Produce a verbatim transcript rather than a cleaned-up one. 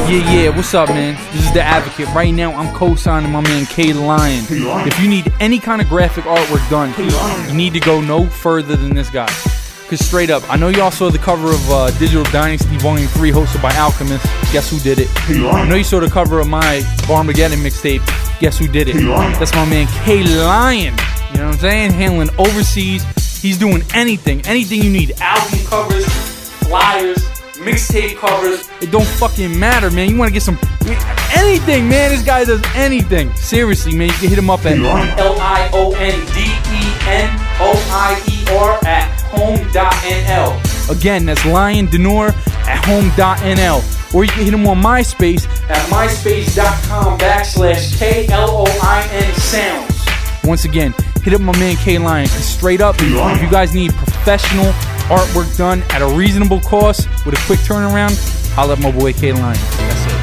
Yeah, yeah, what's up, man? This is The Advocate. Right now, I'm co-signing my man K Lion. If you need any kind of graphic artwork done, you need to go no further than this guy. Because straight up, I know y'all saw the cover of uh, Digital Dynasty Volume three hosted by Alchemist. Guess who did it? I know you saw the cover of my Barmageddon mixtape. Guess who did it? That's my man K Lion. You know what I'm saying? Handling overseas. He's doing anything. Anything you need. Album covers, flyers, mixtape covers. It don't fucking matter, man. You want to get some... anything, man. This guy does anything. Seriously, man. You can hit him up at L I O N D E N O I E R at home dot N L. Again, that's Lion Denor at home dot N L. Or you can hit him on MySpace at myspace.com backslash K L O I N sounds. Once again, hit up my man K Lion. Straight up, if you guys need professional artwork done at a reasonable cost with a quick turnaround, holla at my boy K Lion. That's it.